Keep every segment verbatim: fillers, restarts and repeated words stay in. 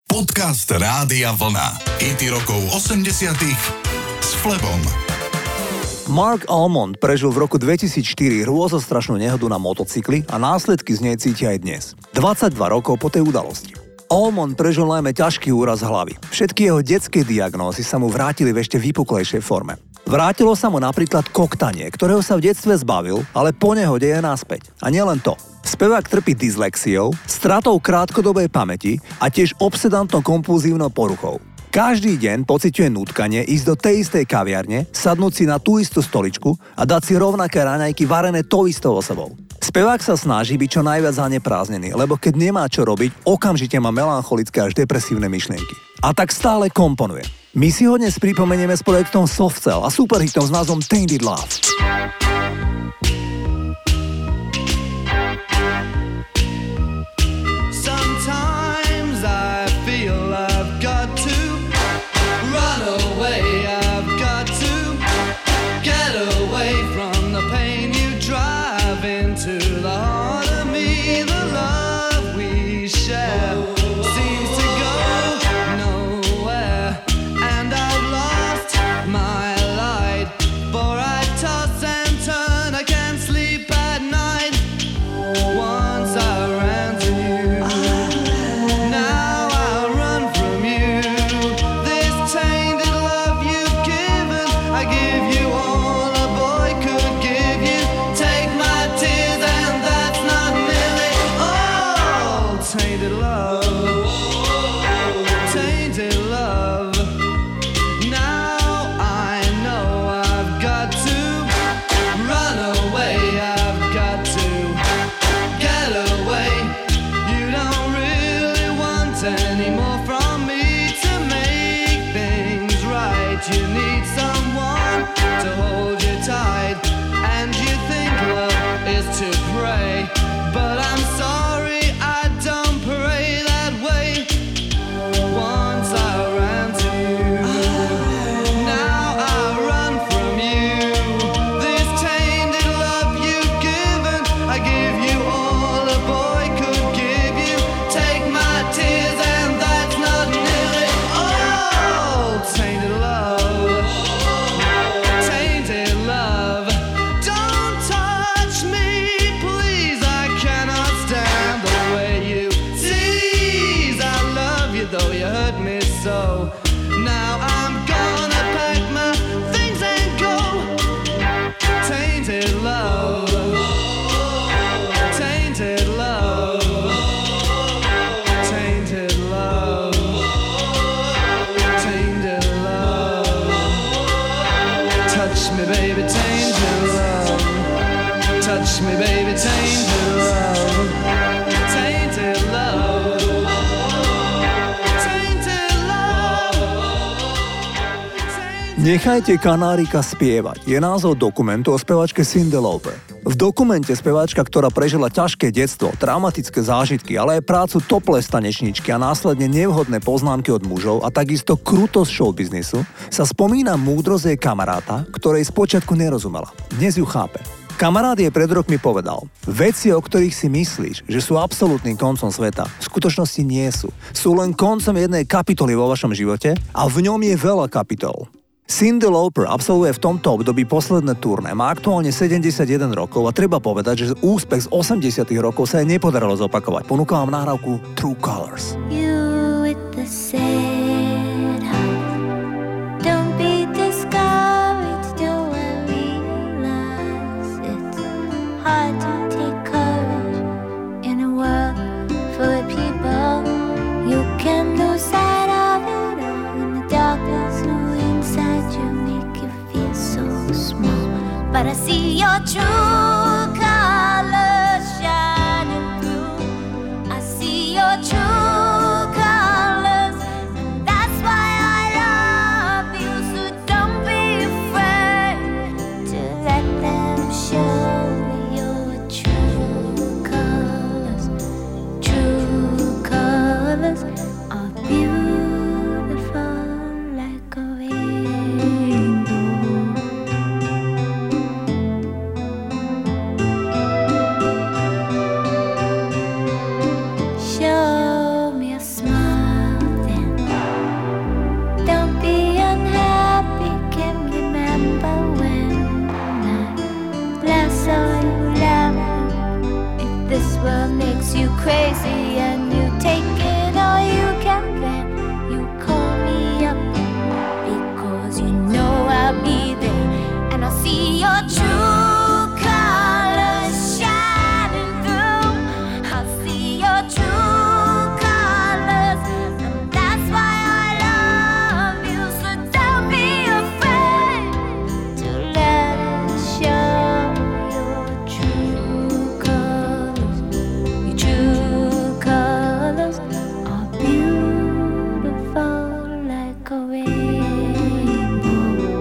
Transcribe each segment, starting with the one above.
Podcast Rádia Vlna. Hity rokov osemdesiatych s Flebom. Mark Almond prežil v roku dvetisícštyri hrôzostrašnú nehodu na motocykli a následky z nej cítia aj dnes. dvadsaťdva rokov po tej udalosti. Almond prežil najmä ťažký úraz hlavy. Všetky jeho detské diagnózy sa mu vrátili v ešte vypuklejšej forme. Vrátilo sa mu napríklad koktanie, ktorého sa v detstve zbavil, ale po nehode je naspäť. A nielen to. Spevák trpí dyslexiou, stratou krátkodobej pamäti a tiež obsedantno-kompulzívnou poruchou. Každý deň pociťuje nutkanie ísť do tej istej kaviarne, sadnúť si na tú istú stoličku a dať si rovnaké raňajky varené tou istou osobou. Spevák sa snaží byť čo najviac zaneprázdnený, lebo keď nemá čo robiť, okamžite má melancholické až depresívne myšlienky. A tak stále komponuje. My si ho dnes pripomenieme s projektom Soft Cell a superhitom s názvom Tainted Love. Nechajte kanárika spievať je názov dokumentu o speváčke Cyndi Lauper. V dokumente speváčka, ktorá prežila ťažké detstvo, traumatické zážitky, ale aj prácu topless tanečničky a následne nevhodné poznámky od mužov a takisto krutosť showbiznisu, sa spomína múdrosť jej kamaráta, ktorej spočiatku nerozumela. Dnes ju chápe. Kamarát jej pred rokmi povedal: veci, o ktorých si myslíš, že sú absolútnym koncom sveta, v skutočnosti nie sú. Sú len koncom jednej kapitoly vo vašom živote a v ňom je veľa kapitol. Cyndi Lauper absolvuje v tomto období posledné turné, má aktuálne sedemdesiatjeden rokov a treba povedať, že úspech z osemdesiatych rokov sa jej nepodarilo zopakovať. Ponúkam vám nahrávku True Colors. You with the sad heart. Don't be discouraged, do I realize it's hard to take courage in a world full of people. You can lose sight of it all in the darkness. You make you feel so small, but I see your true colors shining through. I see your true colors, and that's why I love you. So don't be afraid to let them show your true colors. True colors are beautiful like a rainbow. crazy and you take it all you can bear. You call me up because you know I'll be there, and I'll see your true colors shining through. I'll see your true colors, and that's why I love you. So don't be afraid to let it show your true colors. Your true colors are beautiful like a rainbow.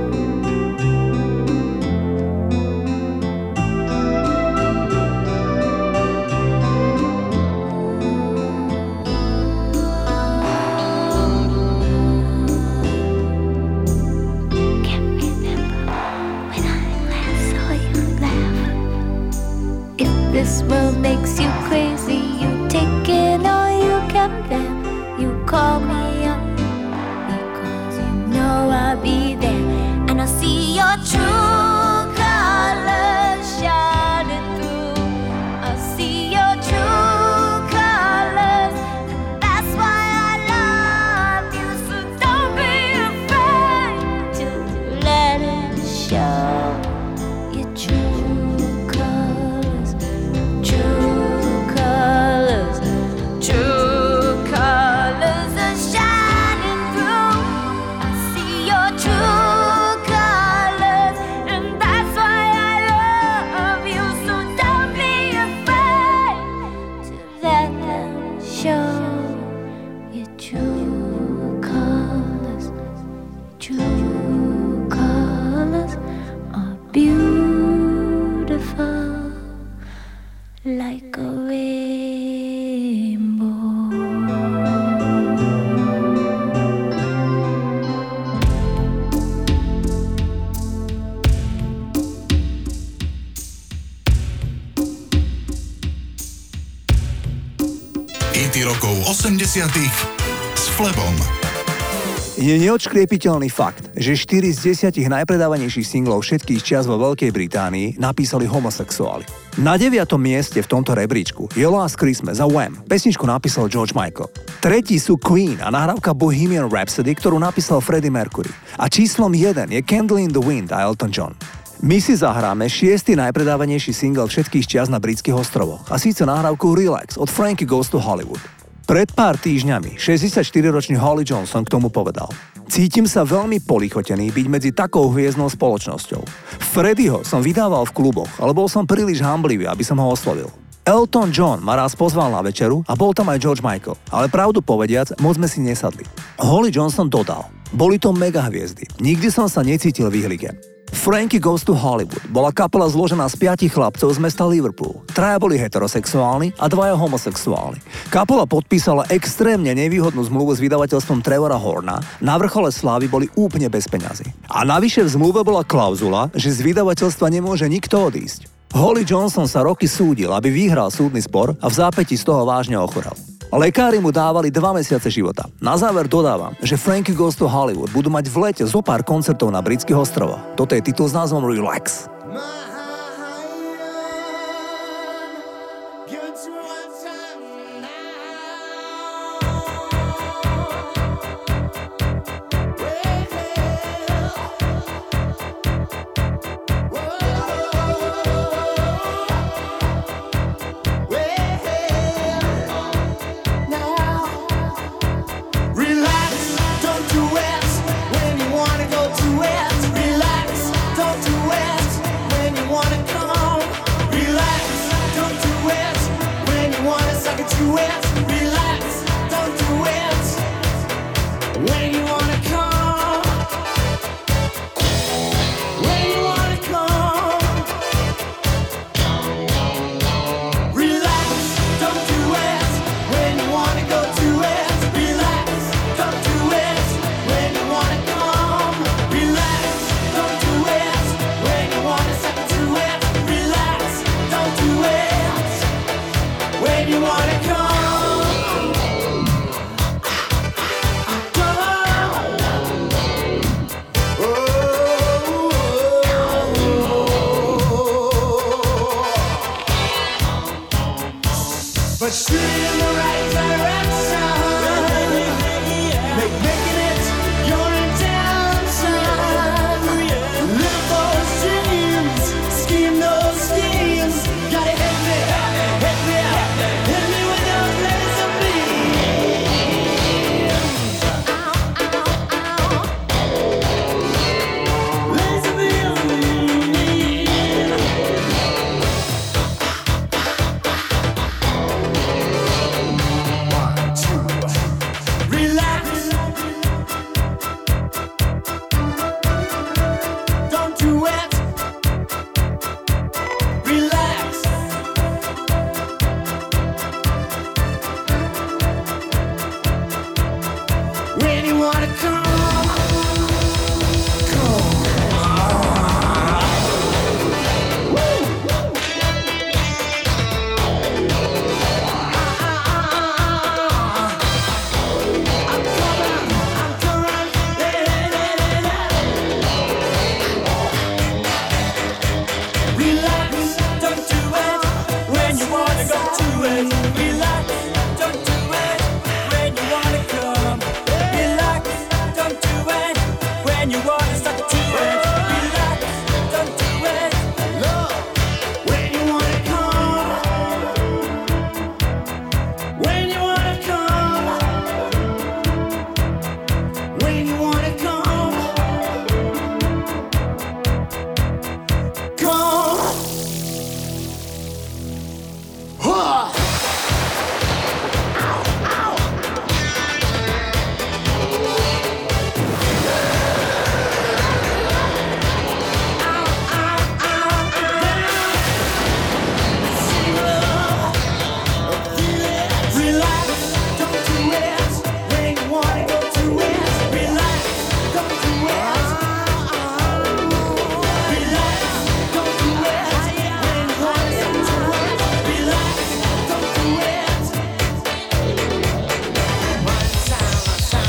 Can't remember when I last saw you laugh. If this world makes you crazy, you take it all you can bear. You call me up because you know I'll be there, and I'll see your true colors shining through. I'll see your true colors, and that's why I love you. So don't be afraid to let it show your true colors. True colors, true colors are shining through. I see your true colors, and that's why I love you. So don't be afraid to let them show your true colors. True colors are beautiful like a rainbow. Hity rokov osemdesiatych s Flebom. Je neodškriepiteľný fakt, že štyri z desiatich najpredávanejších singlov všetkých čias vo Veľkej Británii napísali homosexuáli. Na deviatom mieste v tomto rebríčku je Last Christmas za Wham. Pesničku napísal George Michael. Tretí sú Queen a nahrávka Bohemian Rhapsody, ktorú napísal Freddie Mercury. A číslom jeden je Candle in the Wind a Elton John. My si zahráme šiestý najpredávanejší single všetkých čias na britských ostrovoch, a síce nahrávku Relax od Frankie Goes to Hollywood. Pred pár týždňami šesťdesiatštyriročný Holly Johnson k tomu povedal: Cítim sa veľmi polichotený byť medzi takou hviezdnou spoločnosťou. Freddieho som vydával v kluboch, ale bol som príliš hamblivý, aby som ho oslovil. Elton John ma raz pozval na večeru a bol tam aj George Michael, ale pravdu povediac, moc sme si nesadli. Holly Johnson dodal: Boli to mega hviezdy, nikdy som sa necítil v ihlige. Frankie Goes to Hollywood bola kapela zložená z piatich chlapcov z mesta Liverpool. Traja boli heterosexuálni a dvaja homosexuálni. Kapela podpísala extrémne nevýhodnú zmluvu s vydavateľstvom Trevora Horna, na vrchole slávy boli úplne bez peňazí. A navyše v zmluve bola klauzula, že z vydavateľstva nemôže nikto odísť. Holly Johnson sa roky súdil, aby vyhral súdny spor, a v zápäti z toho vážne ochorel. Lekári mu dávali dva mesiace života. Na záver dodávam, že Frankie Goes to Hollywood budú mať v lete zo pár koncertov na britských ostrovoch. Toto je titul s názvom Relax. When you wanna come but shoot in the right direction. Make making it your intention. Live those dreams, scheme those schemes. Gotta hit me, hit me, hit me with those laser beams. Laser beams. One, two, relax. Don't do it. Relax. When you wanna come, come. Woo! I'm coming, I'm coming. Relax, don't do it when you wanna go to it. Relax, don't do it when you wanna come. Relax, don't do it when you wanna start to it. Relax, don't do it. Love, when you wanna come. When you wanna come. When you wanna come. Come. Huh. Relax, don't do it when you wanna go to it. Relax, don't do it. Relax, don't do it when you wanna go to it. Relax, don't do it. One time,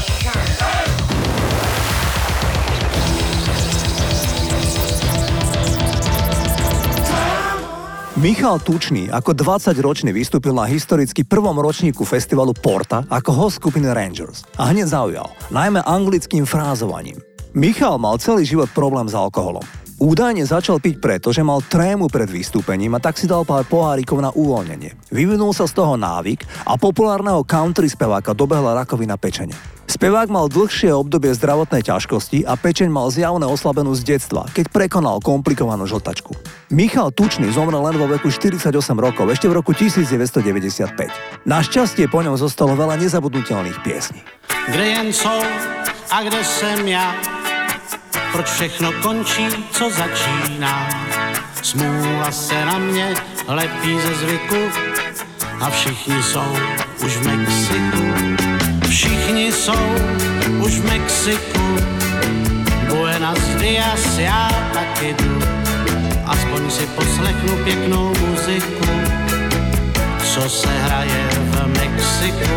Michal Tučný ako dvadsaťročný vystúpil na historicky prvom ročníku festivalu Porta ako host skupiny Rangers a hneď zaujal, najmä anglickým frázovaním. Michal mal celý život problém s alkoholom. Údajne začal piť preto, že mal trému pred vystúpením a tak si dal pár pohárikov na uvoľnenie. Vyvinul sa z toho návyk a populárneho country speváka dobehla rakovina pečene. Spevák mal dlhšie obdobie zdravotnej ťažkosti a pečeň mal zjavne oslabenú z detstva, keď prekonal komplikovanú žltačku. Michal Tučný zomrel len vo veku štyridsaťosem rokov, ešte v roku devätnásťstodeväťdesiatpäť. Našťastie po ňom zostalo veľa nezabudnutelných piesní. Kde jen jsou a kde jsem já, proč všechno končí, co začíná. Smůla se na mě lepí ze zvyku a všichni jsou už v Mexiku. Všichni jsou už v Mexiku, Buenos Dias, já taky jdu. Aspoň si poslechnu pěknou muziku, co se hraje v Mexiku.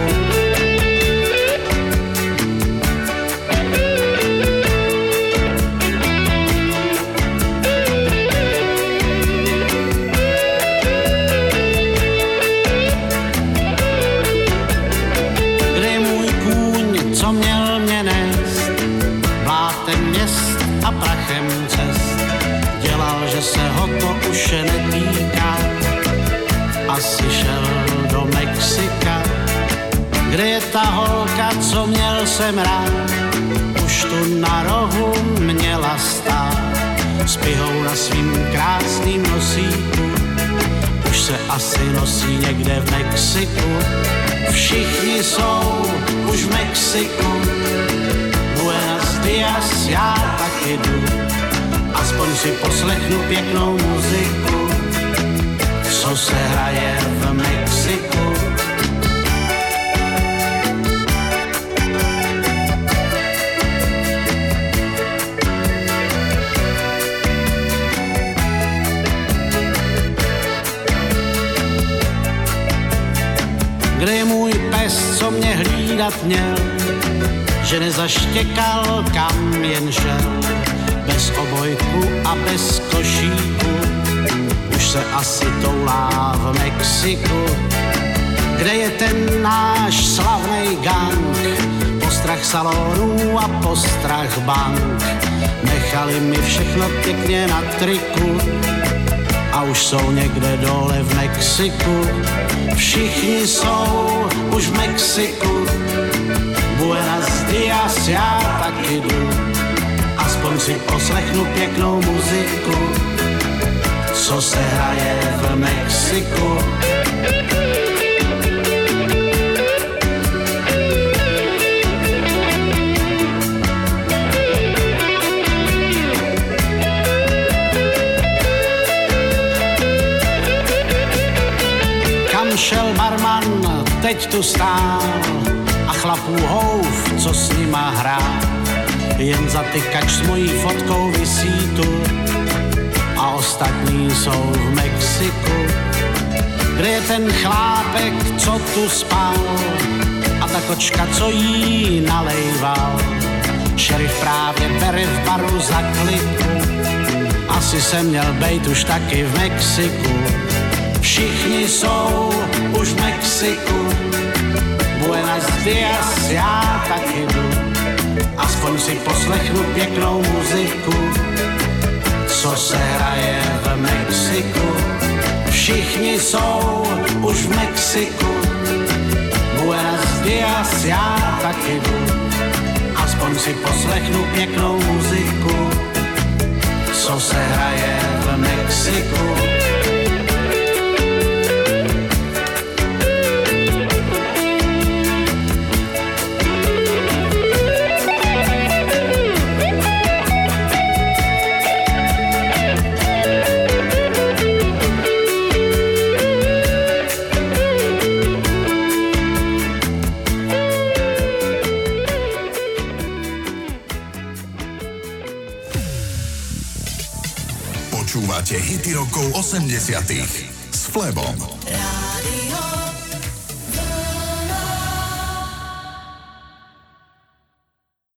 Se ho to už netýká, asi šel do Mexika. Kde je ta holka, co měl jsem rád, už tu na rohu měla stát. S pihou na svým krásným nosíku, už se asi nosí někde v Mexiku. Všichni jsou už v Mexiku, Buenos Dias, já taky jdu. Aspoň si poslechnu pěknou muziku, co se hraje v Mexiku. Kde je můj pes, co mě hlídat měl, že nezaštěkal, kam jen šel. Bez obojku a bez košíku, už se asi toulá v Mexiku. kde je ten náš slavnej gang. Postrach salonů a postrach bank, nechali mi všechno pěkně na triku a už jsou někde dole v Mexiku. Všichni jsou už v Mexiku. Buenos dias, já taky jdu, aspoň si poslechnu pěknou muziku, co se hraje v Mexiku. Kam šel barman, teď tu stál a chlapů houf, co s nima hrál. Jen zatykač s mojí fotkou visí tu a ostatní jsou v Mexiku. Kde je ten chlápek, co tu spal a ta kočka, co jí nalejval. Šerif právě bere v baru za kliku, asi jsem měl bejt už taky v Mexiku. Všichni jsou už v Mexiku. Buenos dias, já taky jdu, aspoň si poslechnu pěknou muziku, co se hraje v Mexiku. Všichni jsou už v Mexiku. Buenos dias, já taky jdu, aspoň si poslechnu pěknou muziku, co se hraje v Mexiku. Počúvate hity rokov osemdesiatych s Flebom. Rádio